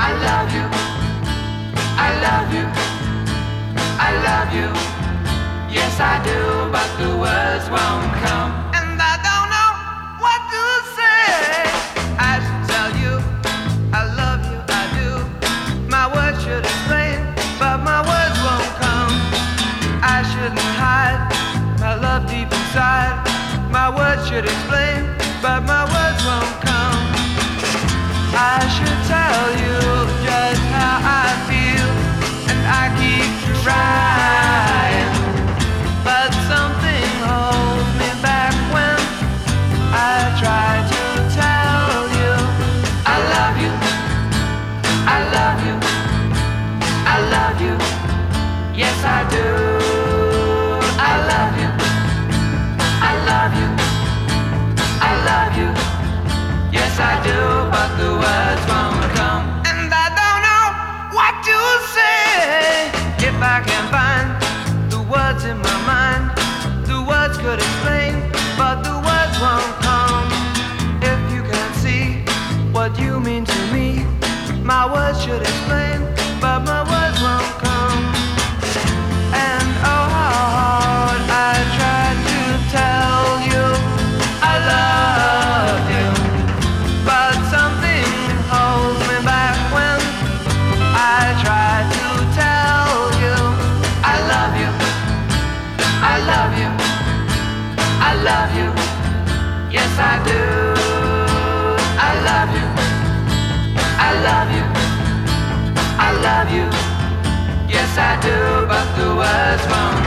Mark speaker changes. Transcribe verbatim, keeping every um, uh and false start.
Speaker 1: I love you, I love you, I love you. Yes, I do, but the words won't come. And I don't know what to say. I should tell you, I love you, I do. My words should explain, but my words won't come. I shouldn't hide my love deep inside. My words should explain, but my words won't come. I should tell you just how I feel, and I keep trying, but something holds me back when I try to tell you I love you, I love you, I love you. Yes, I do. I love you, I love you, I love you. Yes, I do, but the words won't come. And I don't know what to say. If I can find the words in my mind, the words could explain, but the words won't come. If you can see what you mean to me, my words should explain, but my words won't come. And oh, how hard I tried to tell you I love you, but something holds me back when I try to tell you I love you, I love you, I love you. Yes, I do. I love you, I love you, I love you. Yes, I do, but the words won't